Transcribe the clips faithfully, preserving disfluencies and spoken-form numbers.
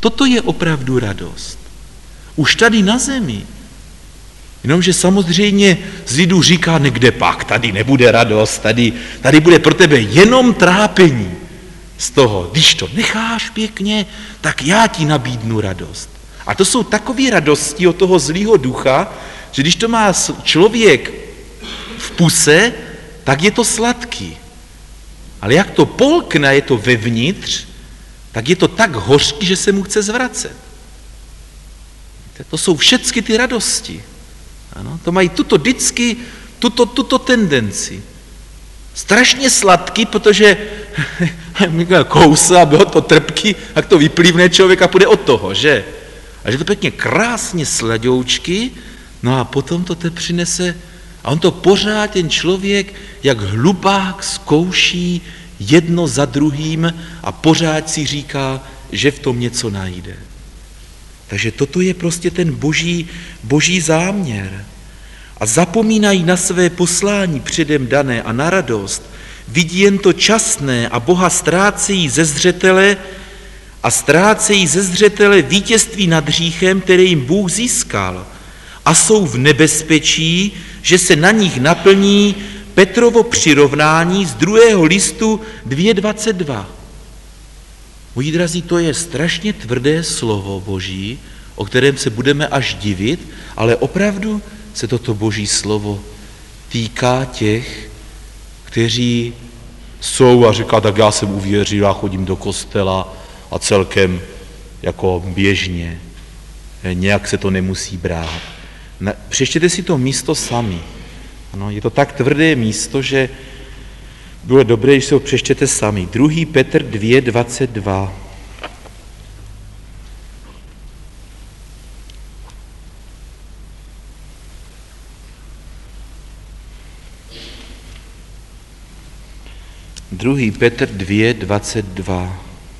Toto je opravdu radost. Už tady na zemi. Jenomže samozřejmě z lidu říká, někde pak, tady nebude radost, tady, tady bude pro tebe jenom trápení z toho. Když to necháš pěkně, tak já ti nabídnu radost. A to jsou takové radosti od toho zlýho ducha, že když to má člověk v puse, tak je to sladký. Ale jak to polkne, je to vevnitř, tak je to tak hořký, že se mu chce zvracet. To jsou všechny ty radosti. Ano, to mají tuto vždycky, tuto, tuto tendenci. Strašně sladký, protože kouse a bylo to trpký, tak to vyplivne člověk a půjde od toho, že? A že to pěkně krásně sladoučky, no a potom to te přinese, a on to pořád ten člověk, jak hlubák zkouší jedno za druhým a pořád si říká, že v tom něco najde. Takže toto je prostě ten boží, boží záměr. A zapomínají na své poslání předem dané a na radost, vidí jen to časné a Boha ztrácejí ze zřetele a ztrácejí ze zřetele vítězství nad hříchem, které jim Bůh získal. A jsou v nebezpečí, že se na nich naplní Petrovo přirovnání z druhého listu dvě dvacet dva. Moji drazí, to je strašně tvrdé slovo Boží, o kterém se budeme až divit, ale opravdu se toto Boží slovo týká těch, kteří jsou a říká, tak já jsem uvěřil, já chodím do kostela a celkem jako běžně. Nějak se to nemusí brát. Přečtěte si to místo sami. Ano, je to tak tvrdé místo, že bylo dobré, když se ho přečtěte sami. druhý Petr dvě dvacet dva. druhý Petr dvě dvacet dva.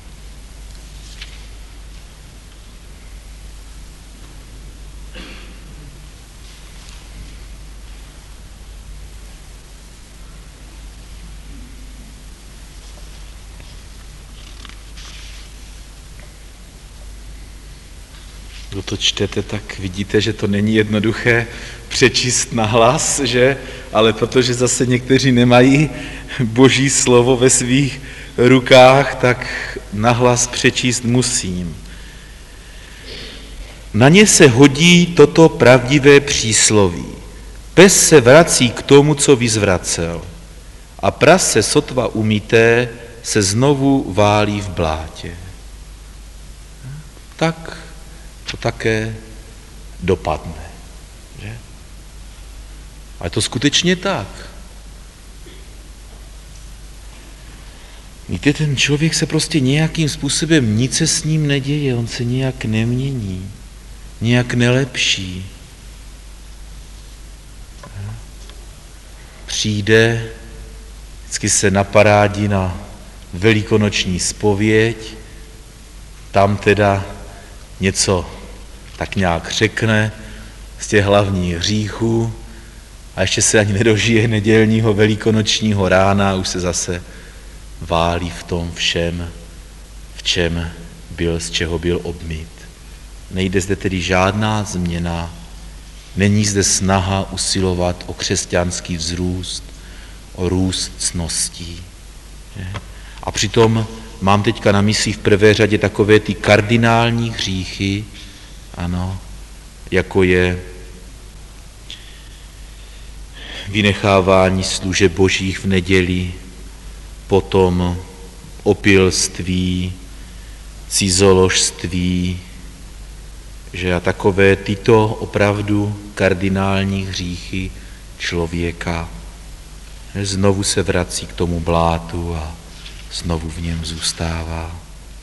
Kdo to čtete, tak vidíte, že to není jednoduché přečíst na hlas, že? Ale protože zase někteří nemají Boží slovo ve svých rukách, tak na hlas přečíst musím. Na ně se hodí toto pravdivé přísloví. Pes se vrací k tomu, co vyzvracel, a prase sotva umyté se znovu válí v blátě. Tak to také dopadne. Že? A je to skutečně tak. Víte, ten člověk se prostě nějakým způsobem, nic se s ním neděje, on se nějak nemění, nějak nelepší. Přijde, vždycky se naparádí na velikonoční zpověď, tam teda něco tak nějak řekne z těch hlavních hříchů a ještě se ani nedožije nedělního velikonočního rána, už se zase válí v tom všem, v čem byl, z čeho byl obmyt. Nejde zde tedy žádná změna, není zde snaha usilovat o křesťanský vzrůst, o růst ctností. A přitom mám teďka na mysli v prvé řadě takové ty kardinální hříchy, ano, jako je vynechávání služeb božích v neděli, potom opilství, cizoložství, že a takové tyto opravdu kardinální hříchy člověka znovu se vrací k tomu blátu a znovu v něm zůstává.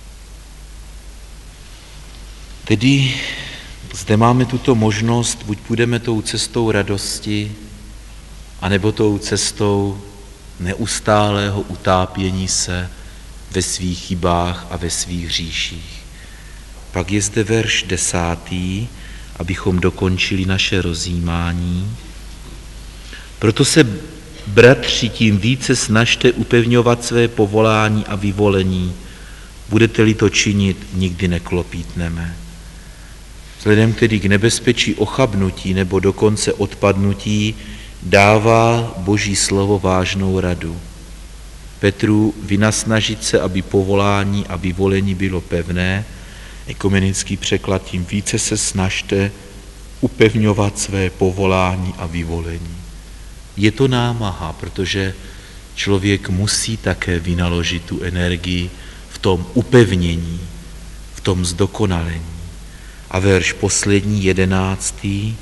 Tedy zde máme tuto možnost, buď půjdeme tou cestou radosti, anebo tou cestou neustálého utápění se ve svých chybách a ve svých hříších. Pak je zde verš desátý, abychom dokončili naše rozjímání. Proto se, bratři, tím více snažte upevňovat své povolání a vyvolení, budete-li to činit, nikdy neklopítneme. Vzhledem tedy k nebezpečí ochabnutí nebo dokonce odpadnutí dává Boží slovo vážnou radu. Petru vynasnažit se, aby povolání a vyvolení bylo pevné, ekumenický překlad, tím více se snažte upevňovat své povolání a vyvolení. Je to námaha, protože člověk musí také vynaložit tu energii v tom upevnění, v tom zdokonalení. A verš poslední, jedenáctý.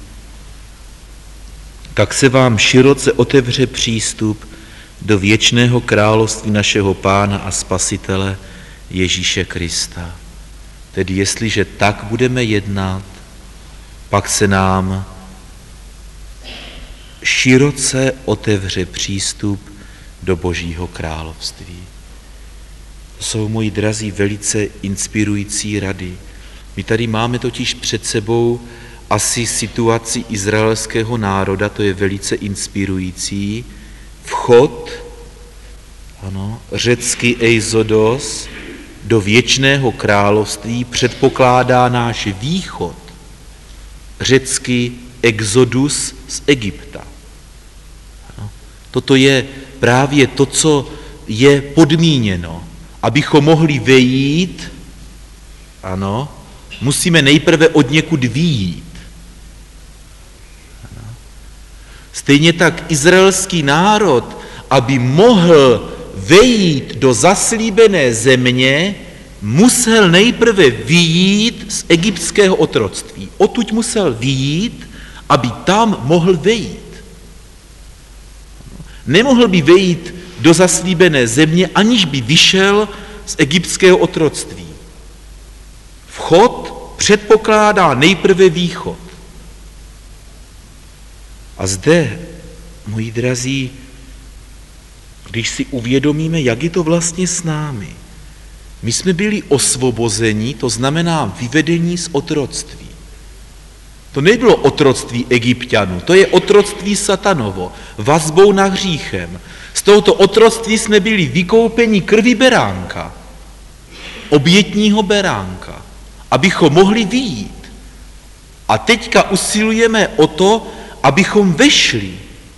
Tak se vám široce otevře přístup do věčného království našeho Pána a Spasitele Ježíše Krista. Tedy jestliže tak budeme jednat, pak se nám široce otevře přístup do Božího království. To jsou, moji drazí, velice inspirující rady. My tady máme totiž před sebou asi situaci izraelského národa, to je velice inspirující. Vchod, ano, řecky eizodos, do věčného království předpokládá náš východ. Řecky exodus z Egypta. Ano. Toto je právě to, co je podmíněno. Abychom mohli vejít, ano, musíme nejprve od někud vyjít. Ano. Stejně tak izraelský národ, aby mohl vejít do zaslíbené země, musel nejprve vyjít z egyptského otroctví. Odtud musel vyjít, aby tam mohl vejít. Nemohl by vejít do zaslíbené země, aniž by vyšel z egyptského otroctví. Vchod předpokládá nejprve východ. A zde, moji drazí, když si uvědomíme, jak je to vlastně s námi. My jsme byli osvobozeni, to znamená vyvedení z otroctví. To nebylo otroctví Egypťanů, to je otroctví satanovo, vazbou na hříchem. Z tohoto otroctví jsme byli vykoupeni krví beránka, obětního beránka, abychom mohli vyjít. A teďka usilujeme o to, abychom vešli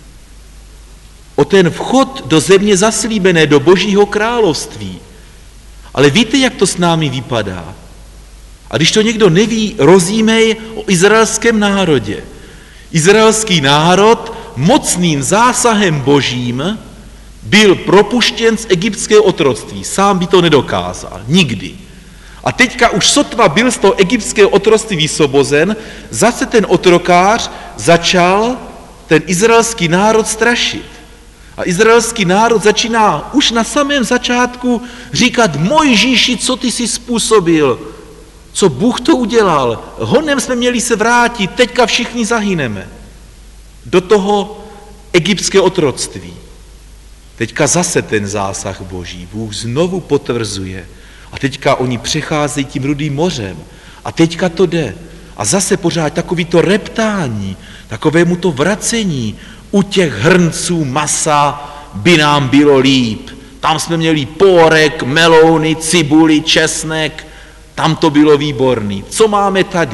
o ten vchod do země zaslíbené, do Božího království. Ale víte, jak to s námi vypadá? A když to někdo neví, rozjímej o izraelském národě. Izraelský národ mocným zásahem Božím byl propuštěn z egyptského otroctví. Sám by to nedokázal. Nikdy. A teďka už sotva byl z toho egyptského otroctví vysvobozen, zase ten otrokář začal ten izraelský národ strašit. A izraelský národ začíná už na samém začátku říkat: Mojžíši, co ty jsi způsobil? Co Bůh to udělal? Honem jsme měli se vrátit, teďka všichni zahyneme. Do toho egyptského otroctví. Teďka zase ten zásah Boží. Bůh znovu potvrzuje. A teďka oni přecházejí tím Rudým mořem. A teďka to jde. A zase pořád takový to reptání, takovému to vracení. U těch hrnců masa by nám bylo líp. Tam jsme měli pórek, melouny, cibuli, česnek. Tam to bylo výborný. Co máme tady?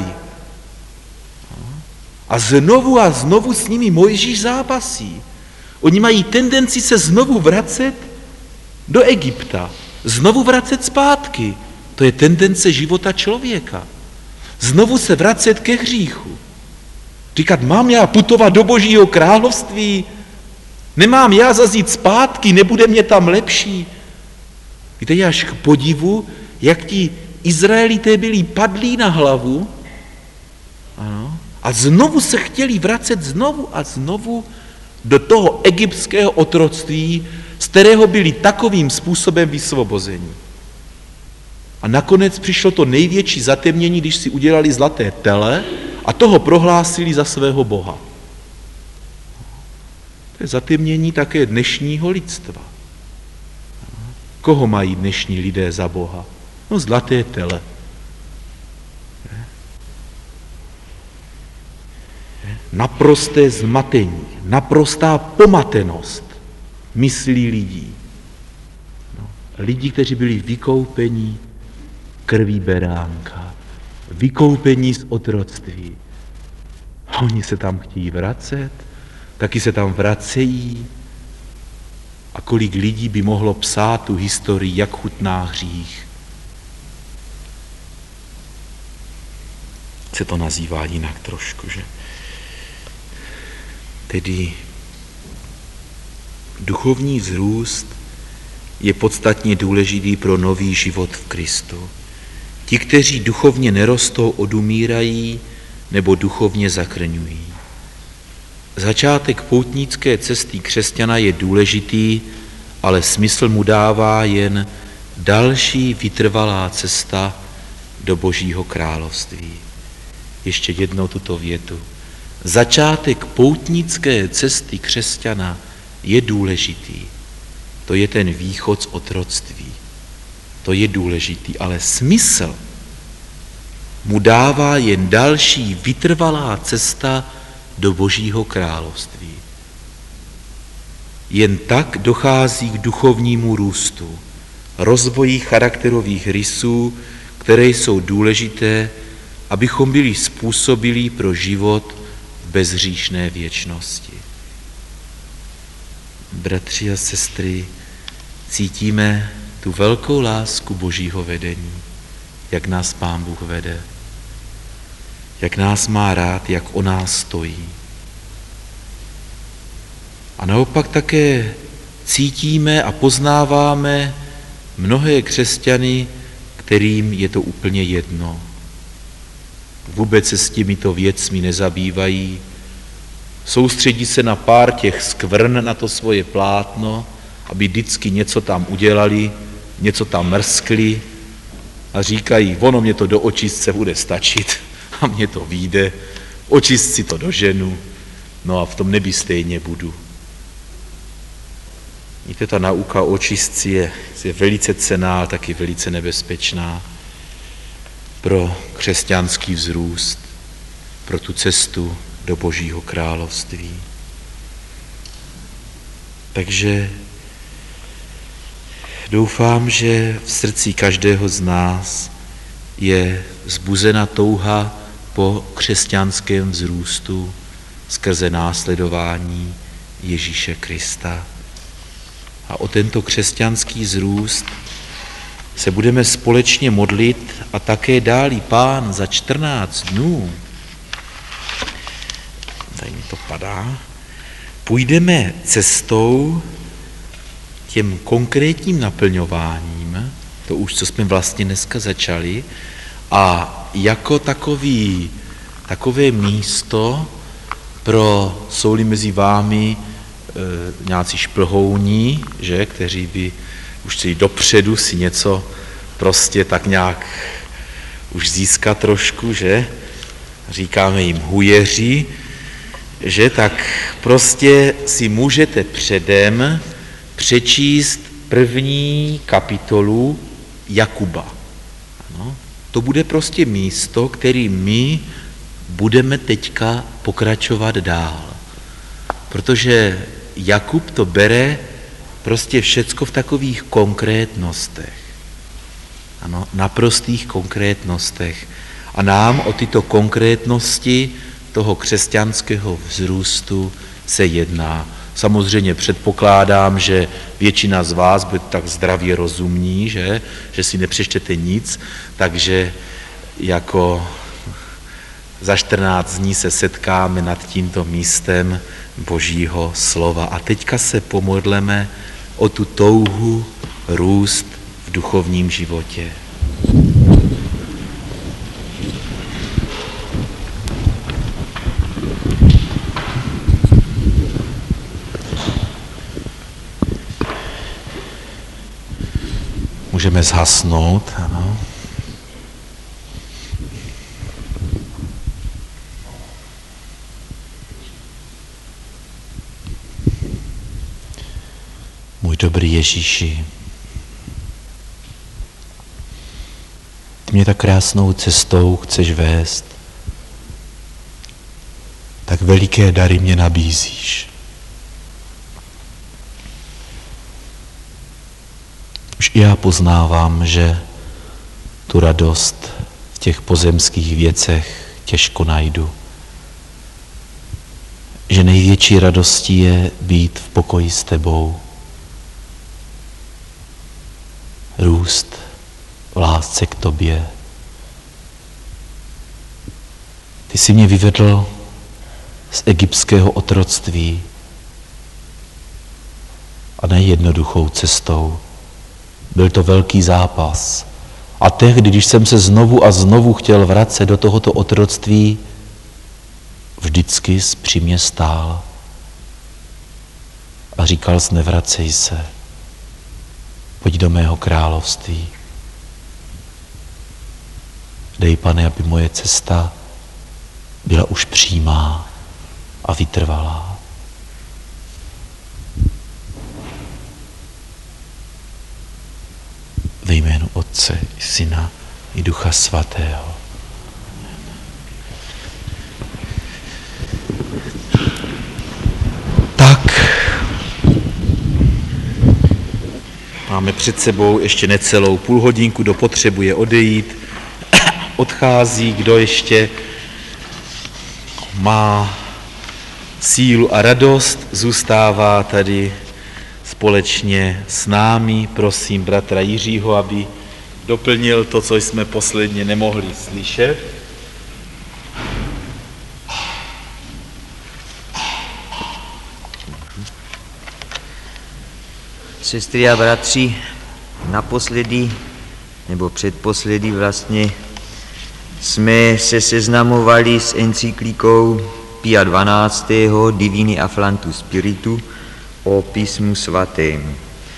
A znovu a znovu s nimi Mojžíš zápasí. Oni mají tendenci se znovu vracet do Egypta. Znovu vracet zpátky. To je tendence života člověka. Znovu se vracet ke hříchu. Říkat, mám já putovat do Božího království? Nemám já zazít zpátky? Nebude mě tam lepší? Víte, je až k podivu, jak ti Izraelité byli padlí na hlavu, ano, a znovu se chtěli vracet znovu a znovu do toho egyptského otroctví, z kterého byli takovým způsobem vysvobozeni. A nakonec přišlo to největší zatemnění, když si udělali zlaté tele a toho prohlásili za svého boha. To je zatemnění také dnešního lidstva. Koho mají dnešní lidé za boha? No zlaté tele. Naprosté zmatení, naprostá pomatenost myslí lidí. No, lidí, kteří byli vykoupeni krví beránka, vykoupení z otroctví. A oni se tam chtějí vracet, taky se tam vracejí. A kolik lidí by mohlo psát tu historii, jak chutná hřích. Se to nazývá jinak trošku, že? Tedy duchovní vzrůst je podstatně důležitý pro nový život v Kristu. Ti, kteří duchovně nerostou, odumírají nebo duchovně zachrňují. Začátek poutnické cesty křesťana je důležitý, ale smysl mu dává jen další vytrvalá cesta do Božího království. Ještě jednou tuto větu. Začátek poutnické cesty křesťana je důležitý. To je ten východ z otroctví. To je důležitý, ale smysl mu dává jen další vytrvalá cesta do Božího království. Jen tak dochází k duchovnímu růstu, rozvoji charakterových rysů, které jsou důležité, abychom byli způsobilí pro život v bezhříšné věčnosti. Bratři a sestry, cítíme tu velkou lásku Božího vedení, jak nás Pán Bůh vede, jak nás má rád, jak o nás stojí. A naopak také cítíme a poznáváme mnohé křesťany, kterým je to úplně jedno. Vůbec se s těmito věcmi nezabývají, soustředí se na pár těch skvrn na to svoje plátno, aby vždycky něco tam udělali, něco tam mrskli a říkají, ono mě to do očistce bude stačit a mně to vyjde, očistci to doženu, no a v tom nebi stejně budu. Víte, ta nauka o očistci je, je velice cenná, taky velice nebezpečná pro křesťanský vzrůst, pro tu cestu do Božího království. Takže doufám, že v srdci každého z nás je vzbuzena touha po křesťanském vzrůstu skrze následování Ježíše Krista. A o tento křesťanský vzrůst se budeme společně modlit a také dálí Pán za čtrnáct dnů. Tady mi to padá. Půjdeme cestou těm konkrétním naplňováním, to už, co jsme vlastně dneska začali, a jako takový, takové místo pro, jsou-li mezi vámi e, nějací šplhouní, že, kteří by už chtěli dopředu si něco prostě tak nějak už získat trošku, že, říkáme jim hujeři, že, tak prostě si můžete předem přečíst první kapitolu Jakuba. Ano, to bude prostě místo, který my budeme teďka pokračovat dál. Protože Jakub to bere prostě všecko v takových konkrétnostech. Ano, naprostých konkrétnostech. A nám o tyto konkrétnosti toho křesťanského vzrůstu se jedná. Samozřejmě předpokládám, že většina z vás bude tak zdravě rozumní, že, že si nepřečtete nic, takže jako za čtrnáct dní se setkáme nad tímto místem Božího slova. A teďka se pomodleme o tu touhu růst v duchovním životě. Můžeme zhasnout, ano. Můj dobrý Ježíši, ty mě tak krásnou cestou chceš vést, tak veliké dary mě nabízíš. Už i já poznávám, že Tu radost v těch pozemských věcech těžko najdu. Že největší radostí je být v pokoji s tebou. Růst v lásce k tobě. Ty jsi mě vyvedl z egyptského otroctví a nejednoduchou cestou. Byl to velký zápas. A tehdy, když jsem se znovu a znovu chtěl vracet do tohoto otroctví, vždycky jsi při mě stál a říkal jsi, nevracej se, pojď do mého království. Dej, Pane, aby moje cesta byla už přímá a vytrvalá. Ve jménu Otce i Syna i Ducha Svatého. Tak, máme před sebou ještě necelou půl hodinku, kdo potřebuje odejít, odchází, kdo ještě má sílu a radost, zůstává tady společně s námi. Prosím bratra Jiřího, aby doplnil to, co jsme posledně nemohli slyšet. Sestry a bratři, naposledy, nebo předposledy vlastně, jsme se seznamovali s encyklikou Pia dvanáctého Divini Afflatus Spiritu o písmu svatém.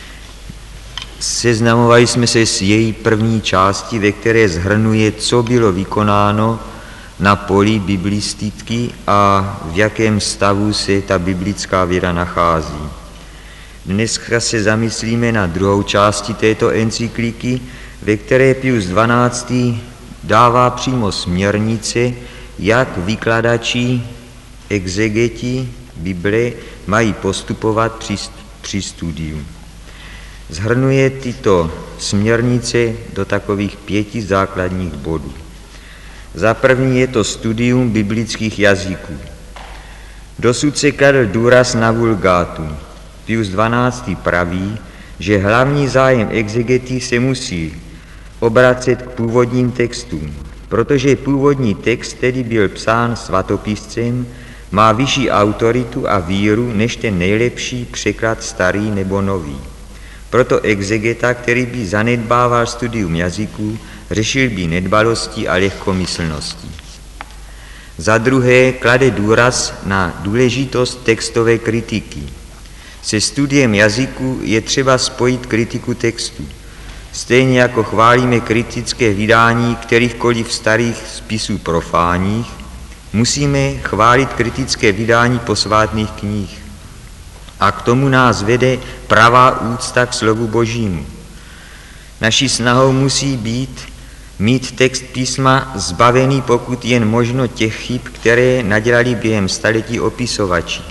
Seznamovali jsme se s její první části, ve které shrnuje, co bylo vykonáno na poli biblistiky a v jakém stavu se ta biblická víra nachází. Dneska se zamyslíme na druhou části této encykliky, ve které Pius dvanáctý dává přímo směrnice, jak vykladači, exegeti Bible mají postupovat při, při studiu. Shrnuje tyto směrnice do takových pěti základních bodů. Za první je to studium biblických jazyků. Dosud se kladl důraz na vulgátu. Pius dvanáctý praví, že hlavní zájem exegety se musí obracet k původním textům, protože původní text, který byl psán svatopiscem, má vyšší autoritu a víru než ten nejlepší překlad starý nebo nový. Proto exegeta, který by zanedbával studium jazyků, řešil by nedbalostí a lehkomyslností. Za druhé klade důraz na důležitost textové kritiky. Se studiem jazyků je třeba spojit kritiku textu. Stejně jako chválíme kritické vydání kterýchkoliv starých spisů profánních, musíme chválit kritické vydání posvátných knih. A k tomu nás vede pravá úcta k slovu Božímu. Naší snahou musí být mít text písma zbavený pokud jen možno těch chyb, které nadělali během staletí opisovači.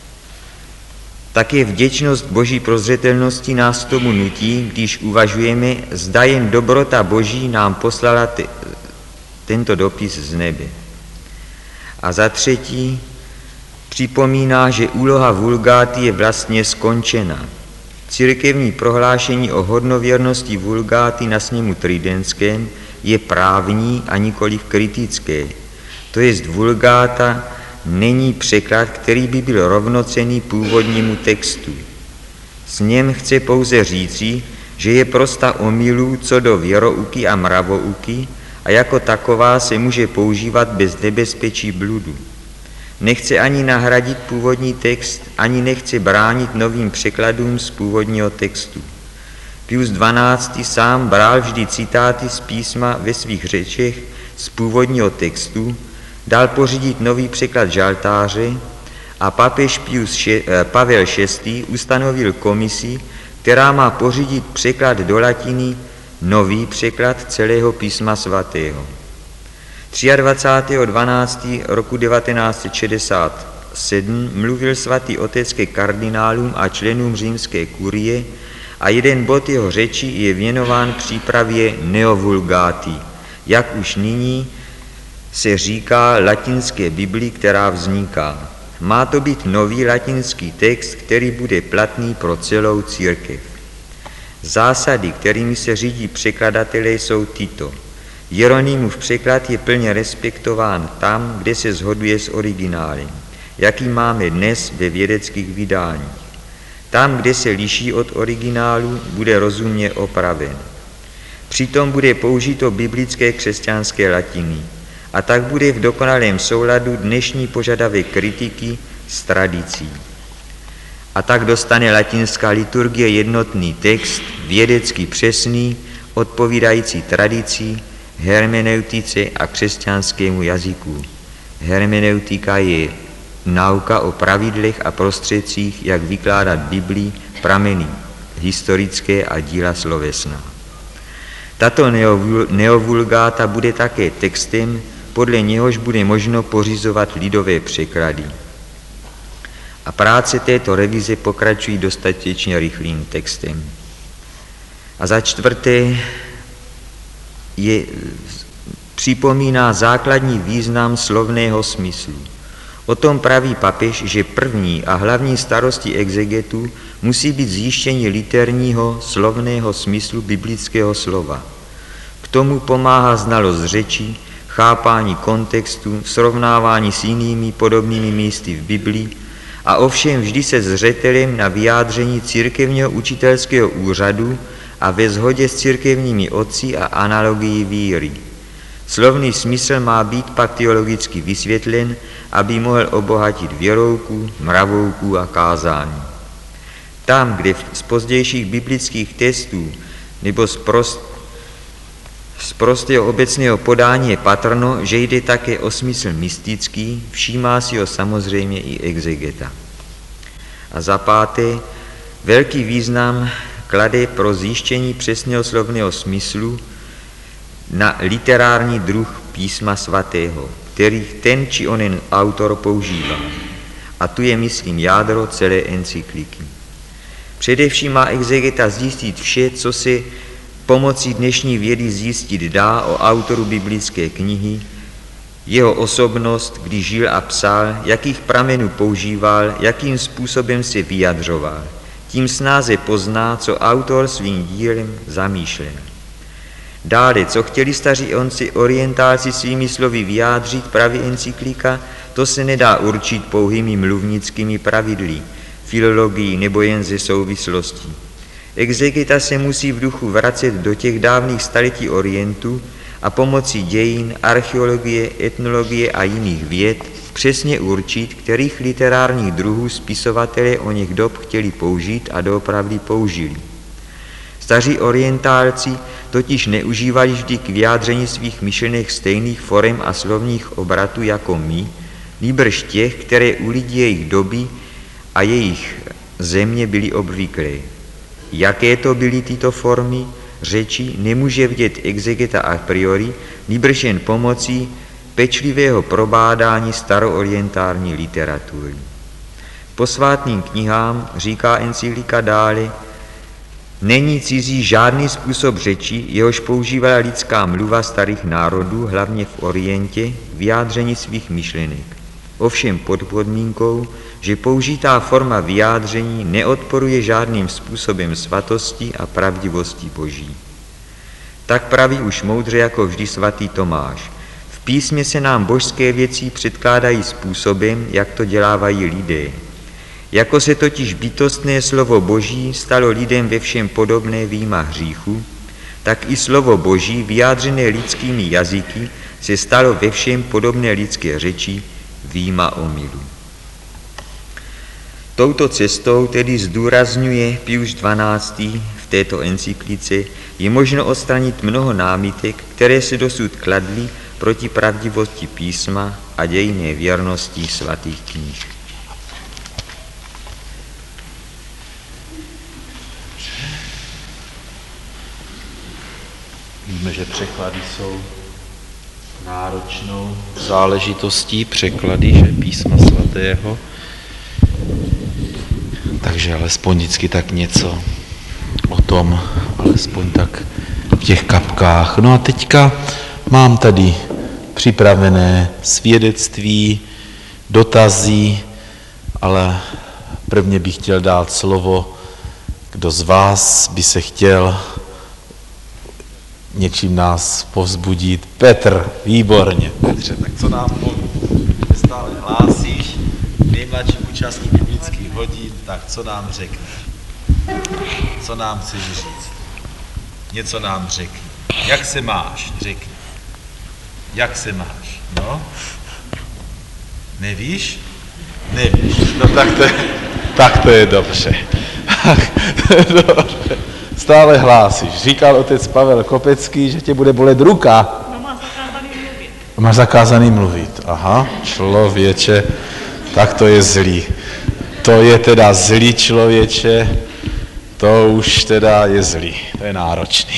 Také vděčnost Boží prozřetelnosti nás tomu nutí, když uvažujeme, zda jen dobrota Boží nám poslala te, tento dopis z nebe. A za třetí připomíná, že úloha vulgáty je vlastně skončena. Církevní prohlášení o hodnověrnosti vulgáty na sněmu tridentském je právní a nikoliv kritické. To jest vulgáta není překlad, který by byl rovnocenný původnímu textu. Sněm chce pouze říci, že je prosta omylů co do věrouky a mravouky a jako taková se může používat bez nebezpečí bludu. Nechce ani nahradit původní text, ani nechce bránit novým překladům z původního textu. Pius dvanáctý sám bral vždy citáty z písma ve svých řečech z původního textu, dal pořídit nový překlad žaltáře a papež Pius še, Pavel šestý ustanovil komisi, která má pořídit překlad do latiny, nový překlad celého písma svatého. dvacátého třetího dvanáctého roku devatenáct set šedesát sedm mluvil svatý otec ke kardinálům a členům římské kurie a jeden bod jeho řeči je věnován přípravě neovulgáty, jak už nyní se říká latinské Bibli, která vzniká. Má to být nový latinský text, který bude platný pro celou církev. Zásady, kterými se řídí překladatelé, jsou tyto. Jeronýmův překlad je plně respektován tam, kde se shoduje s originálem, jaký máme dnes ve vědeckých vydáních. Tam, kde se liší od originálu, bude rozumně opraven. Přitom bude použito biblické křesťanské latiny a tak bude v dokonalém souladu dnešní požadavek kritiky s tradicí. A tak dostane latinská liturgie jednotný text, vědecky přesný, odpovídající tradici, hermeneutice a křesťanskému jazyku. Hermeneutika je nauka o pravidlech a prostředcích, jak vykládat Biblii, prameny historické a díla slovesná. Tato neovulgáta bude také textem, podle něhož bude možno pořizovat lidové překlady. A práce této revize pokračují dostatečně rychlým textem. A za čtvrté je, připomíná základní význam slovného smyslu. O tom praví papež, že první a hlavní starostí exegetů musí být zjištění literního slovného smyslu biblického slova. K tomu pomáhá znalost řeči, chápání kontextu, srovnávání s jinými podobnými místy v Biblii a ovšem vždy se zřetelem na vyjádření církevního učitelského úřadu a ve shodě s církevními otci a analogii víry. Slovný smysl má být pak teologicky vysvětlen, aby mohl obohatit věrouku, mravouku a kázání. Tam, kde z pozdějších biblických textů nebo z, prost, z prostého obecného podání je patrno, že jde také o smysl mystický, všímá si ho samozřejmě i exegeta. A za páté, velký význam klade pro zjištění přesného slovného smyslu na literární druh písma svatého, který ten či onen autor používá. A tu je, myslím, jádro celé encykliky. Především má exegeta zjistit vše, co se pomocí dnešní vědy zjistit dá o autoru biblické knihy, jeho osobnost, kdy žil a psal, jakých pramenů používal, jakým způsobem se vyjadřoval. Tím snáze pozná, co autor svým dílem zamýšlel. Dále, co chtěli staří orientálci svými slovy vyjádřit, praví encyklika, to se nedá určit pouhými mluvnickými pravidly, filologií nebo jen ze souvislostí. Exegeta se musí v duchu vracet do těch dávných staletí Orientu a pomocí dějin, archeologie, etnologie a jiných věd přesně určit, kterých literárních druhů spisovatelé o něch dob chtěli použít a doopravdy použili. Staří orientálci totiž neužívali vždy k vyjádření svých myšlenek stejných forem a slovních obratů jako my, nýbrž těch, které u lidí jejich doby a jejich země byly obvyklé. Jaké to byly tyto formy řeči, nemůže vidět exegeta a priori, nýbrž jen pomocí pečlivého probádání staroorientální literatury. Posvátným knihám, říká encyklika dále, není cizí žádný způsob řeči, jehož používala lidská mluva starých národů, hlavně v Orientě, k vyjádření svých myšlenek. Ovšem pod podmínkou, že použitá forma vyjádření neodporuje žádným způsobem svatosti a pravdivosti Boží. Tak praví už moudře jako vždy svatý Tomáš. V písmě se nám božské věci předkládají způsobem, jak to dělávají lidé. Jako se totiž bytostné slovo Boží stalo lidem ve všem podobné vyjma hříchu, tak i slovo Boží vyjádřené lidskými jazyky se stalo ve všem podobné lidské řeči vyjma omylu. Touto cestou tedy zdůrazňuje Pius dvanáctý v této encyklice, je možno odstranit mnoho námitek, které se dosud kladly proti pravdivosti písma a dějinné věrnosti svatých knih. Víme, že překlady jsou náročnou záležitostí, překlady, že písma svatého, takže alespoň vždycky tak něco o potom, alespoň tak v těch kapkách. No a teďka mám tady připravené svědectví, dotazy, ale prvně bych chtěl dát slovo, kdo z vás by se chtěl něčím nás povzbudit. Petr, výborně. Petře, tak co nám stále hlásíš, nejmladší účastník biblických hodin, tak co nám řekneš? Co nám chceš říct? Něco nám řekni. Jak se máš? Řekni. Jak se máš? No? Nevíš? Nevíš. No tak to je, tak to je dobře. Dobře. Stále hlásíš. Říkal otec Pavel Kopecký, že tě bude bolet ruka. No, má zakázaný mluvit. Máš zakázaný mluvit. Aha, člověče, tak to je zlý. To je teda zlý člověče, to už teda je zlý. To je náročný.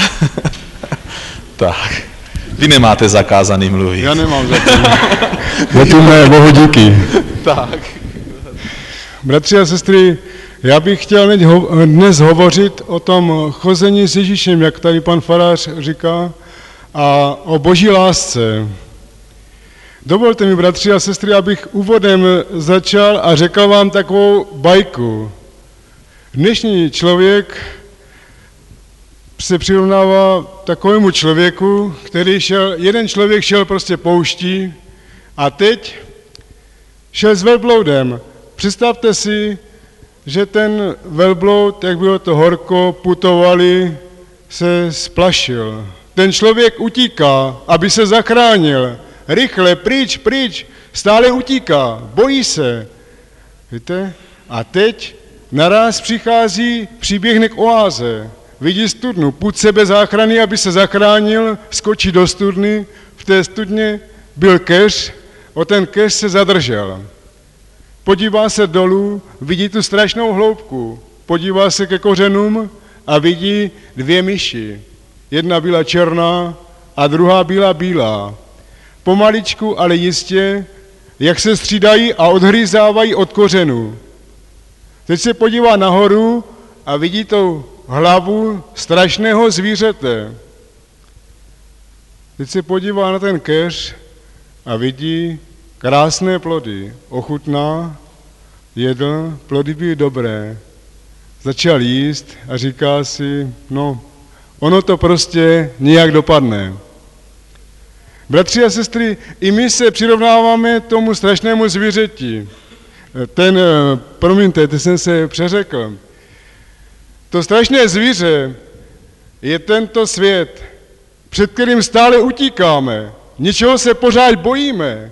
Tak. Vy nemáte zakázaný mluvit. Já nemám zakázaný. Já tu ne, bohu díky. Tak. Bratři a sestry, já bych chtěl dnes hovořit o tom chození s Ježíšem, jak tady pan farář říká, a o boží lásce. Dovolte mi, bratři a sestry, abych úvodem začal a řekl vám takovou bajku. Dnešní člověk se přirovnává takovému člověku, který šel, jeden člověk šel prostě pouští a teď šel s velbloudem. Představte si, že ten velbloud, jak bylo to horko, putovali, se splašil. Ten člověk utíká, aby se zachránil. Rychle, pryč, pryč, stále utíká, bojí se. Víte? A teď naraz přichází, přiběhne k oáze. Vidí studnu, půd sebe záchrany, aby se zachránil, skočí do studny, v té studně byl keř, o ten keř se zadržel. Podívá se dolů, vidí tu strašnou hloubku, podívá se ke kořenům a vidí dvě myši. Jedna byla černá a druhá byla bílá. Pomaličku, ale jistě, jak se střídají a odhryzávají od kořenů. Teď se podívá nahoru a vidí tu hlavu strašného zvířete. Teď se podívá na ten keř a vidí krásné plody. Ochutná, jedl, plody byly dobré. Začal jíst a říká si, no, ono to prostě nějak dopadne. Bratři a sestry, i my se přirovnáváme tomu strašnému zvířeti. Ten, promiňte, teď jsem se přeřekl. To strašné zvíře je tento svět, před kterým stále utíkáme. Něčeho se pořád bojíme.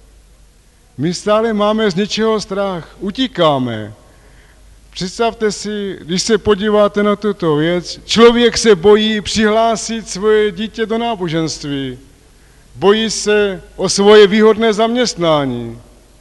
My stále máme z něčeho strach, utíkáme. Představte si, když se podíváte na tuto věc, člověk se bojí přihlásit svoje dítě do náboženství. Bojí se o svoje výhodné zaměstnání.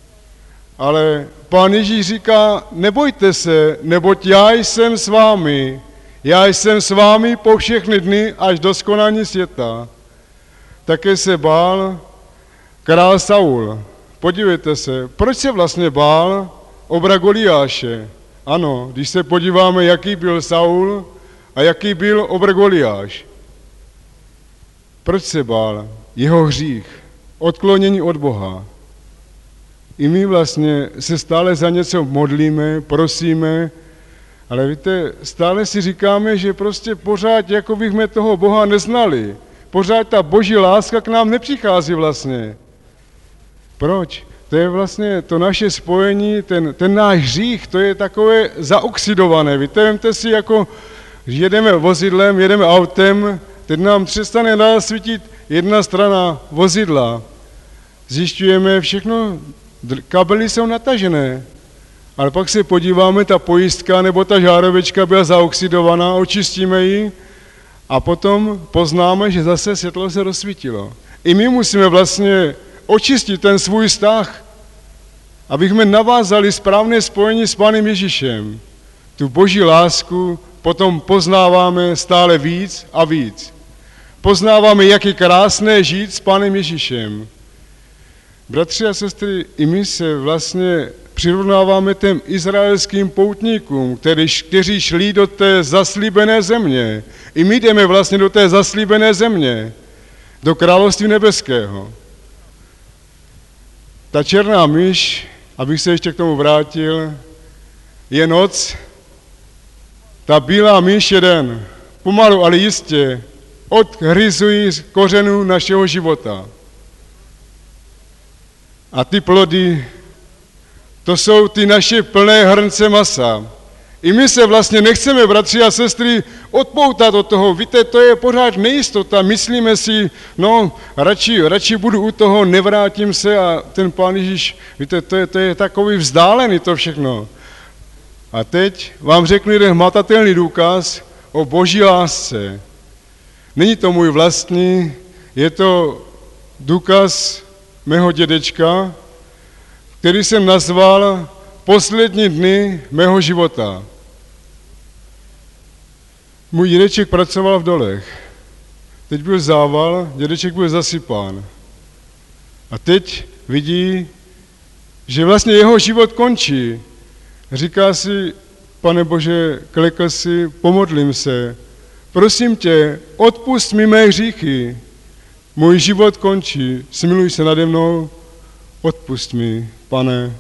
Ale Pán Ježíš říká, nebojte se, neboť já jsem s vámi. Já jsem s vámi po všechny dny až do skonání světa. Také se bál král Saul. Podívejte se, proč se vlastně bál obra Goliáše? Ano, když se podíváme, jaký byl Saul a jaký byl obr Goliáš. Proč se bál? Jeho hřích, odklonění od Boha. I my vlastně se stále za něco modlíme, prosíme, ale víte, stále si říkáme, že prostě pořád jako bychom toho Boha neznali. Pořád ta boží láska k nám nepřichází vlastně. Proč? To je vlastně to naše spojení, ten, ten náš hřích, to je takové zaoxidované. Víte, vemte si, jako že jedeme vozidlem, jedeme autem, teď nám přestane dál svítit jedna strana vozidla. Zjišťujeme všechno, kabely jsou natažené, ale pak se podíváme, ta pojistka nebo ta žárovečka byla zaoxidovaná, očistíme ji a potom poznáme, že zase světlo se rozsvítilo. I my musíme vlastně očistit ten svůj vztah, abychom navázali správné spojení s Pánem Ježíšem. Tu boží lásku potom poznáváme stále víc a víc. Poznáváme, jak je krásné žít s Pánem Ježíšem. Bratři a sestry, i my se vlastně přirovnáváme těm izraelským poutníkům, kteří, kteří šli do té zaslíbené země. I my jdeme vlastně do té zaslíbené země, do království nebeského. Ta černá myš, abych se ještě k tomu vrátil, je noc, ta bílá myš je den. Pomalu, ale jistě odhryzují z kořenů našeho života. A ty plody, to jsou ty naše plné hrnce masa. I my se vlastně nechceme, bratři a sestry, odpoutat od toho. Víte, to je pořád nejistota. Myslíme si, no, radši, radši budu u toho, nevrátím se a ten Pán Ježíš, víte, to je, to je takový vzdálený to všechno. A teď vám řeknu jeden hmatatelný důkaz o boží lásce. Není to můj vlastní, je to důkaz mého dědečka, který jsem nazval poslední dny mého života. Můj dědeček pracoval v dolech. Teď byl zával, dědeček byl zasypán. A teď vidí, že vlastně jeho život končí. Říká si, Pane Bože, klekl si, pomodlím se. Prosím tě, odpusť mi mé hříchy. Můj život končí, smiluj se nade mnou, odpusť mi, Pane.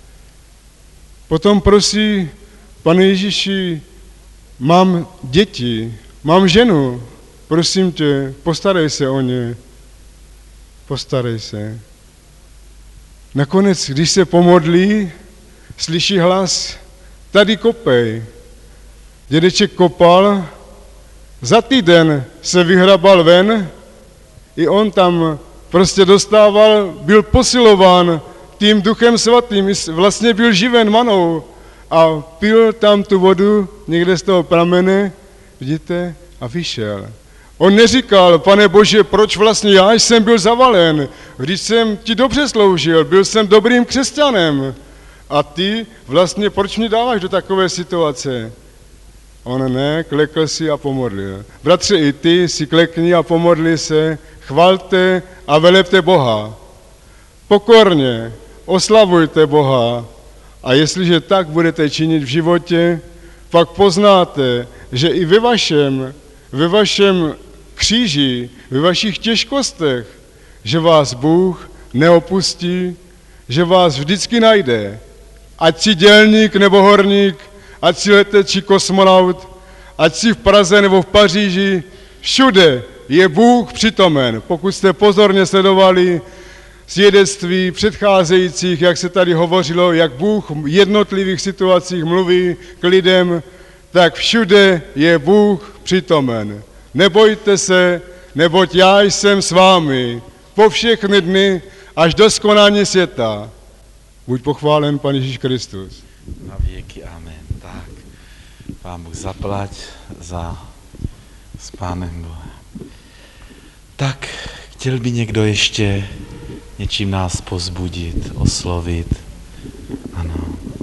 Potom prosí, Pane Ježíši, mám děti, mám ženu, prosím tě, postarej se o ně, postarej se. Nakonec, když se pomodlí, slyší hlas, tady kopej. Dědeček kopal, za týden se vyhrabal ven, i on tam prostě dostával, byl posilován tím Duchem Svatým, vlastně byl živen manou a pil tam tu vodu někde z toho pramene, vidíte, a vyšel. On neříkal, Pane Bože, proč vlastně já jsem byl zavalen, když jsem ti dobře sloužil, byl jsem dobrým křesťanem a ty vlastně proč mě dáváš do takové situace? On ne, klekl si a pomodlil. Bratře, i ty si klekni a pomodli se, chvalte a velepte Boha. Pokorně oslavujte Boha a jestliže tak budete činit v životě, pak poznáte, že i ve vašem, ve vašem kříži, ve vašich těžkostech, že vás Bůh neopustí, že vás vždycky najde. Ať si dělník nebo horník, ať si letec či kosmonaut, ať si v Praze nebo v Paříži, všude je Bůh přitomen. Pokud jste pozorně sledovali svědectví předcházejících, jak se tady hovořilo, jak Bůh v jednotlivých situacích mluví k lidem, tak všude je Bůh přitomen. Nebojte se, neboť já jsem s vámi po všechny dny až do skonání světa. Buď pochválen Pan Ježíš Kristus. Na věky, amen. Tak, Pán Bůh zaplať za s Pánem Bohem. Tak, chtěl by někdo ještě něčím nás pozbudit, oslovit? Ano.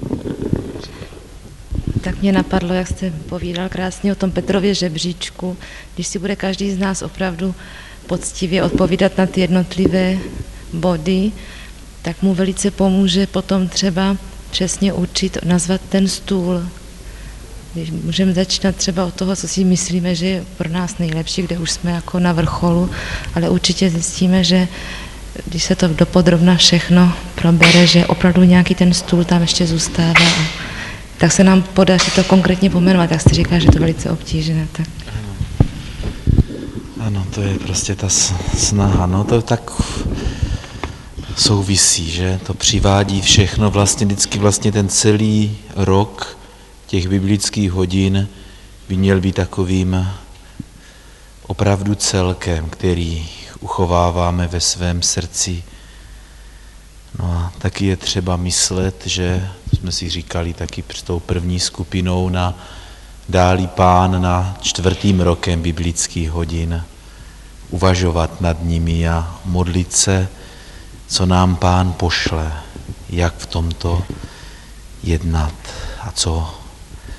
Tak mě napadlo, jak jste povídal krásně o tom Petrově žebříčku, když si bude každý z nás opravdu poctivě odpovídat na ty jednotlivé body, tak mu velice pomůže potom třeba přesně určit, nazvat ten stůl. Když můžeme začínat třeba od toho, co si myslíme, že je pro nás nejlepší, kde už jsme jako na vrcholu, ale určitě zjistíme, že když se to dopodrobna všechno probere, že opravdu nějaký ten stůl tam ještě zůstává, tak se nám podaří to konkrétně pomenovat. Tak jste říká, že je to velice obtížné. Tak. Ano. ano, to je prostě ta snaha. No to tak souvisí, že to přivádí všechno, vlastně vždycky vlastně ten celý rok těch biblických hodin by měl být takovým opravdu celkem, který uchováváme ve svém srdci. No a taky je třeba myslet, že, to jsme si říkali taky před tou první skupinou, na dálí Pán na čtvrtým rokem biblických hodin, uvažovat nad nimi a modlit se, co nám Pán pošle, jak v tomto jednat a co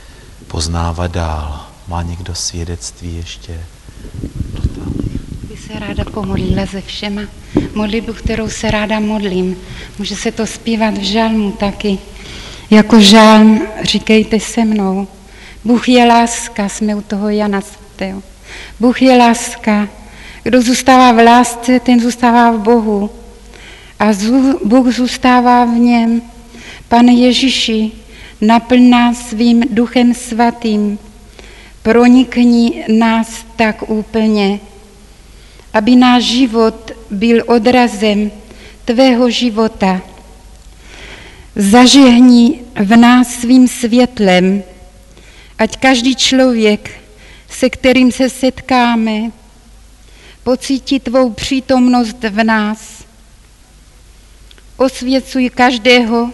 poznávat dál. Má někdo svědectví ještě? By se se ráda pomodlila se všema. Modlitbu, kterou se ráda modlím. Může se to zpívat v žalmu taky. Jako žalm říkejte se mnou. Bůh je láska, jsme u toho Jana svatého. Bůh je láska. Kdo zůstává v lásce, ten zůstává v Bohu. A zů, Bůh zůstává v něm. Pane Ježíši, naplň nás svým Duchem Svatým. Pronikni nás tak úplně, aby náš život byl odrazem tvého života. Zažehni v nás svým světlem, ať každý člověk, se kterým se setkáme, pocítí tvou přítomnost v nás. Osvěcuj každého,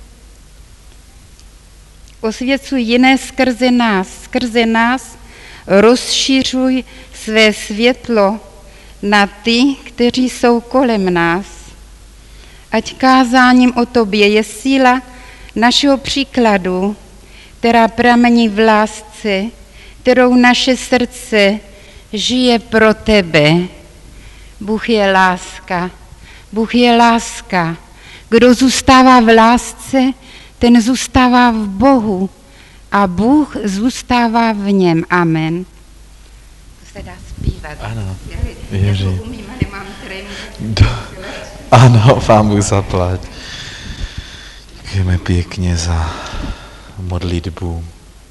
osvěcuj jiné skrze nás, skrze nás rozšiřuj své světlo na ty, kteří jsou kolem nás. Ať kázáním o tobě je síla našeho příkladu, která pramení v lásce, kterou naše srdce žije pro tebe. Bůh je láska, Bůh je láska. Kdo zůstává v lásce, ten zůstává v Bohu a Bůh zůstává v něm. Amen. To se dá zpívat. Ano, já, já to umím a nemám trému. Do, ano, Pán Bůh zaplať. Děkujeme pěkně za modlitbu.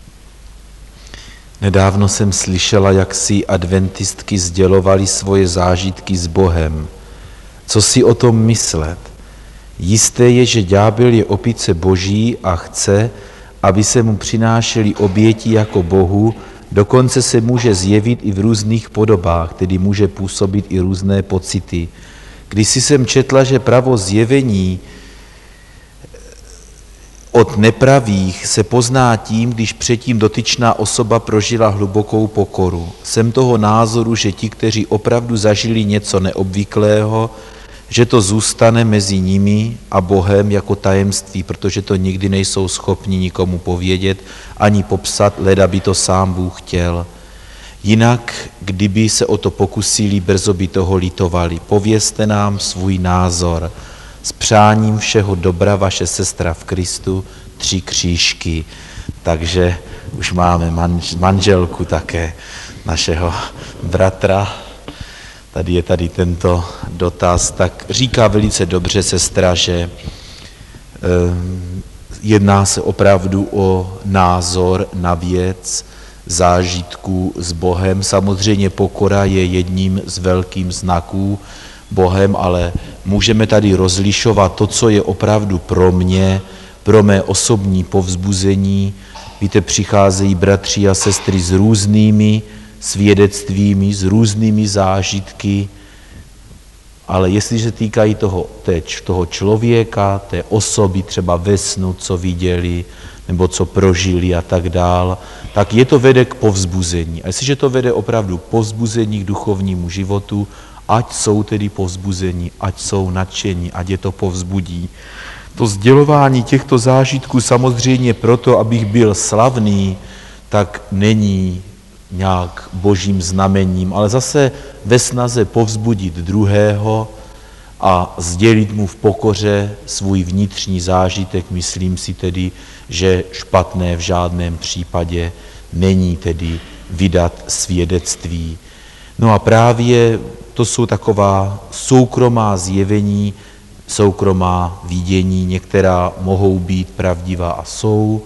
Nedávno jsem slyšela, jak si adventistky sdělovali svoje zážitky s Bohem. Co si o tom myslet? Jisté je, že ďábel je opice boží a chce, aby se mu přinášely oběti jako Bohu, dokonce se může zjevit i v různých podobách, tedy může působit i různé pocity. Když jsem četla, že pravo zjevení od nepravých se pozná tím, když předtím dotyčná osoba prožila hlubokou pokoru. Jsem toho názoru, že ti, kteří opravdu zažili něco neobvyklého, že to zůstane mezi nimi a Bohem jako tajemství, protože to nikdy nejsou schopni nikomu povědět ani popsat, leda by to sám Bůh chtěl. Jinak, kdyby se o to pokusili, brzo by toho litovali. Povězte nám svůj názor. S přáním všeho dobra, vaše sestra v Kristu, tři křížky. Takže už máme manželku také našeho bratra. Tady je tady tento dotaz. Tak říká velice dobře sestra, že e, jedná se opravdu o názor na věc, zážitků s Bohem. Samozřejmě pokora je jedním z velkých znaků Bohem, ale můžeme tady rozlišovat to, co je opravdu pro mě, pro mé osobní povzbuzení. Víte, přicházejí bratři a sestry s různými svědectvími, s různými zážitky, ale jestliže se týkají toho, té, toho člověka, té osoby, třeba ve snu, co viděli, nebo co prožili a tak dál, tak je to vede k povzbuzení. A jestliže to vede opravdu k povzbuzení, k duchovnímu životu, ať jsou tedy povzbuzení, ať jsou nadšení, ať je to povzbudí. To sdělování těchto zážitků samozřejmě proto, abych byl slavný, tak není nějak božím znamením, ale zase ve snaze povzbudit druhého a sdělit mu v pokoře svůj vnitřní zážitek, myslím si tedy, že špatné v žádném případě není tedy vydat svědectví. No a právě to jsou taková soukromá zjevení, soukromá vidění, některá mohou být pravdivá a jsou,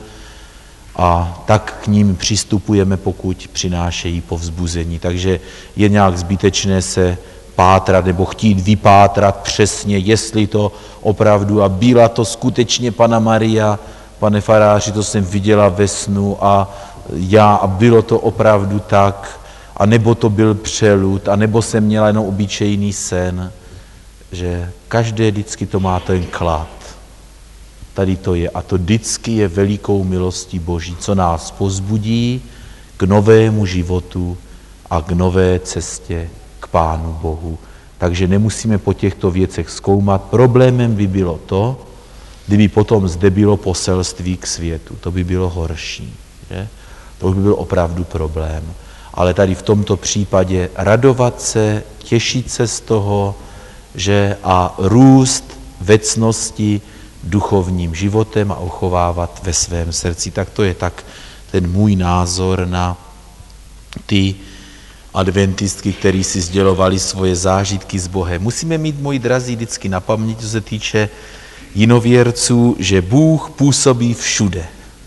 a tak k ním přistupujeme, pokud přinášejí povzbuzení. Takže je nějak zbytečné se pátrat nebo chtít vypátrat přesně, jestli to opravdu, a byla to skutečně Panna Maria, pane faráři, to jsem viděla ve snu a já, a bylo to opravdu tak, a nebo to byl přelud, a nebo jsem měla jenom obyčejný sen, že každé vždycky to má ten klad. Tady to je. A to vždycky je velikou milostí Boží, co nás pozbudí k novému životu a k nové cestě k Pánu Bohu. Takže nemusíme po těchto věcech zkoumat. Problémem by bylo to, kdyby potom zde bylo poselství k světu. To by bylo horší. Že? To by byl opravdu problém. ale tady v tomto případě radovat se, těšit se z toho, že a růst ve ctnosti duchovním životem a uchovávat ve svém srdci. Tak to je tak ten můj názor na ty adventistky, kteří si sdělovali svoje zážitky s Bohem. Musíme mít, moji drazí, vždycky na paměti, co se týče jinověrců, že Bůh působí všude.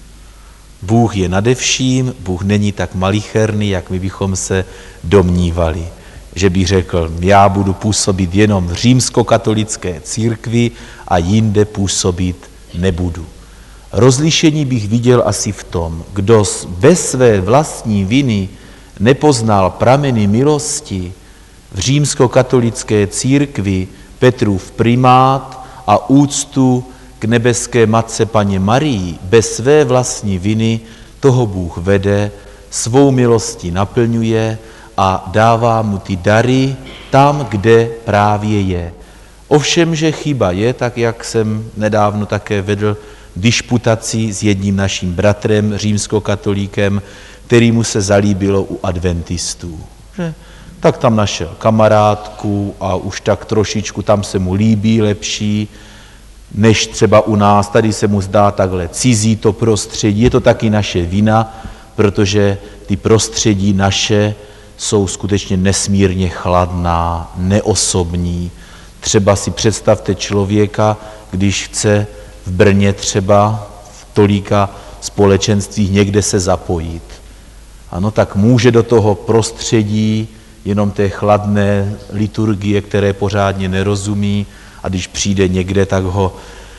Bůh je nade vším, Bůh není tak malicherný, jak my bychom se domnívali. Že bych řekl, já budu působit jenom v římskokatolické církvi a jinde působit nebudu. Rozlišení bych viděl asi v tom, kdo bez své vlastní viny nepoznal prameny milosti v římskokatolické církvi, Petrův primát a úctu k nebeské matce Panně Marii, bez své vlastní viny toho Bůh vede, svou milostí naplňuje a dává mu ty dary tam, kde právě je. Ovšem, že chyba je, tak jak jsem nedávno také vedl disputaci s jedním naším bratrem, římskokatolíkem, kterýmu se zalíbilo u adventistů. Že? Tak tam našel kamarádku a už tak trošičku tam se mu líbí lepší, než třeba u nás. Tady se mu zdá takhle cizí to prostředí. Je to taky naše vina, protože ty prostředí naše jsou skutečně nesmírně chladná, neosobní. Třeba si představte člověka, když chce v Brně třeba v tolika společenstvích někde se zapojit. Ano, tak může do toho prostředí jenom té chladné liturgie, které pořádně nerozumí, a když přijde někde, tak ho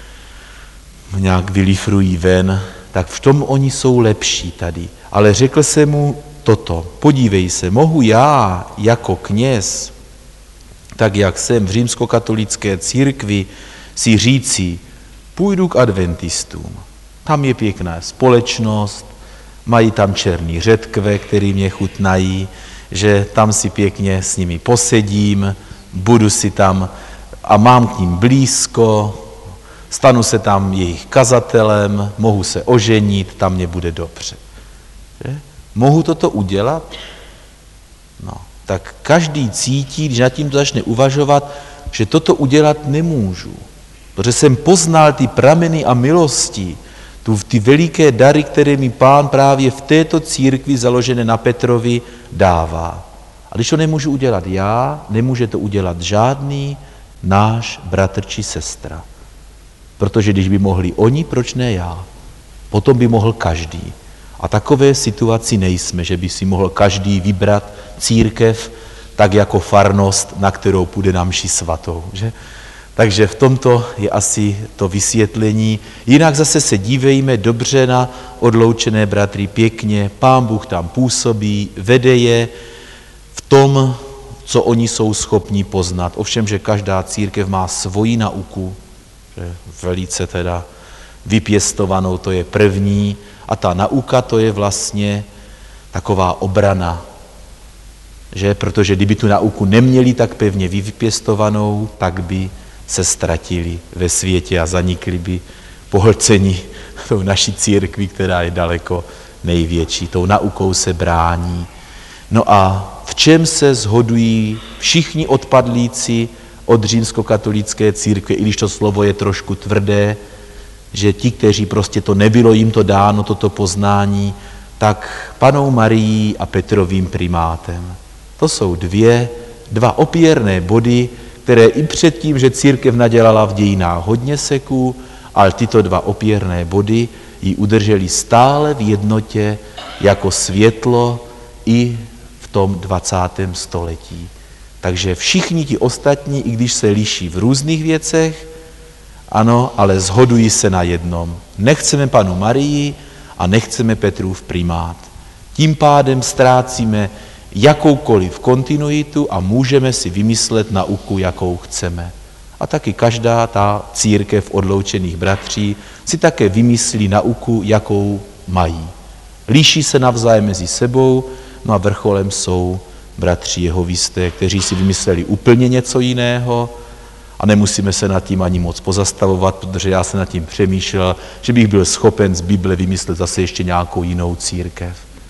nějak vylifrují ven, tak v tom oni jsou lepší tady. Ale řekl jsem mu toto, podívej se, mohu já jako kněz, tak jak jsem v římskokatolické církvi, si říci, půjdu k adventistům. Tam je pěkná společnost, mají tam černý řetkve, který mě chutnají, že tam si pěkně s nimi posedím, budu si tam a mám k ním blízko, stanu se tam jejich kazatelem, mohu se oženit, tam mě bude dobře. Že? Mohu toto udělat? No, tak každý cítí, když nad tím to začne uvažovat, že toto udělat nemůžu. Protože jsem poznal ty prameny a milosti, tu, ty veliké dary, které mi Pán právě v této církvi založené na Petrovi dává. A když to nemůžu udělat já, nemůže to udělat žádný náš bratr či sestra. Protože když by mohli oni, proč ne já? Potom by mohl každý. A takové situaci nejsme, že by si mohl každý vybrat církev tak jako farnost, na kterou půjde na mši svatou. Že? Takže v tomto je asi to vysvětlení. Jinak zase se dívejme dobře na odloučené bratry pěkně. Pán Bůh tam působí, vede je v tom, co oni jsou schopni poznat. Ovšem, že každá církev má svoji nauku, že velice teda vypěstovanou, to je první, a ta nauka to je vlastně taková obrana, že protože kdyby tu nauku neměli tak pevně vypěstovanou, tak by se ztratili ve světě a zanikli by pohlceni tou naší církví, která je daleko největší. Tou naukou se brání. No a v čem se shodují všichni odpadlíci od římskokatolické církve, i když to slovo je trošku tvrdé, že ti, kteří prostě to nebylo jim to dáno, toto poznání, tak Pannou Marií a Petrovým primátem. To jsou dvě, dva opěrné body, které i předtím, že církev nadělala v dějinách hodně seků, ale tyto dva opěrné body ji udrželi stále v jednotě jako světlo i v tom dvacátém století. Takže všichni ti ostatní, i když se liší v různých věcech, ano, ale shodují se na jednom. Nechceme Pannu Marii a nechceme Petrův primát. Tím pádem ztrácíme jakoukoliv kontinuitu a můžeme si vymyslet nauku, jakou chceme. A taky každá ta církev odloučených bratří si také vymyslí nauku, jakou mají. Líší se navzájem mezi sebou, no a vrcholem jsou bratři jehovisté, kteří si vymysleli úplně něco jiného a nemusíme se nad tím ani moc pozastavovat, protože já jsem nad tím přemýšlel, že bych byl schopen z Bible vymyslet zase ještě nějakou jinou církev.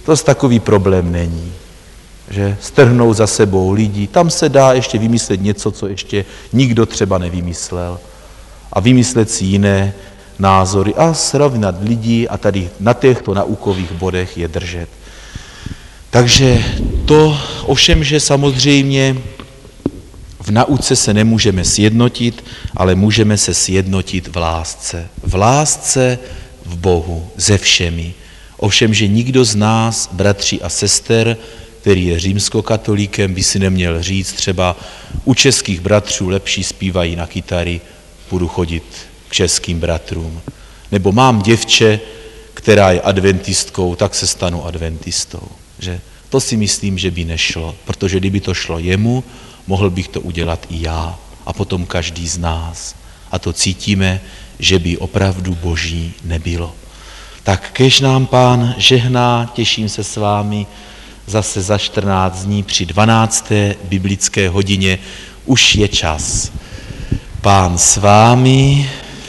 To takový problém není, že strhnou za sebou lidi, tam se dá ještě vymyslet něco, co ještě nikdo třeba nevymyslel a vymyslet si jiné názory a srovnat lidi a tady na těchto naukových bodech je držet. Takže to ovšem, že samozřejmě v nauce se nemůžeme sjednotit, ale můžeme se sjednotit v lásce. V lásce v Bohu, se všemi. Ovšem, že nikdo z nás, bratří a sester, který je římskokatolíkem, by si neměl říct třeba u českých bratřů lepší zpívají na kytary, budu chodit k českým bratrům. Nebo mám děvče, která je adventistkou, tak se stanu adventistou. Že? To si myslím, že by nešlo, protože kdyby to šlo jemu, mohl bych to udělat i já a potom každý z nás. A to cítíme, že by opravdu boží nebylo. Tak kéž nám Pán žehná, těším se s vámi zase za čtrnáct dní při dvanácté biblické hodině. Už je čas. Pán s vámi,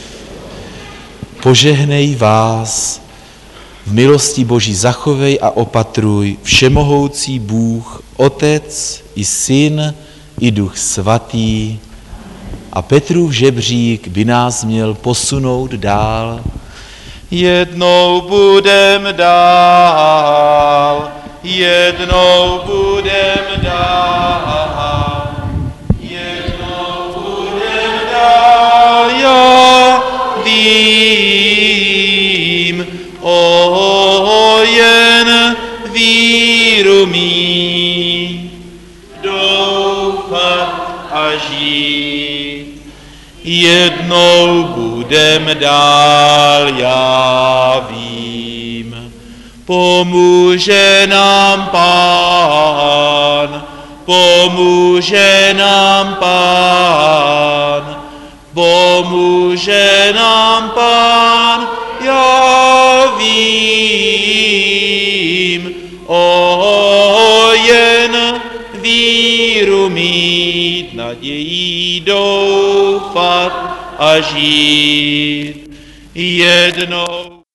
požehnej vás, v milosti Boží zachovej a opatruj všemohoucí Bůh, Otec i Syn i Duch Svatý. A Petrův žebřík by nás měl posunout dál. Jednou budem dál, jednou budem dál, jednou budem dál, já vím, o jen víru mít, doufat a žít. Jednou budem dál, já vím. Pomůže nám Pán, pomůže nám Pán, pomůže nám Pán, já vím, o jen víru mít, nadějí doufat a žít. Jednou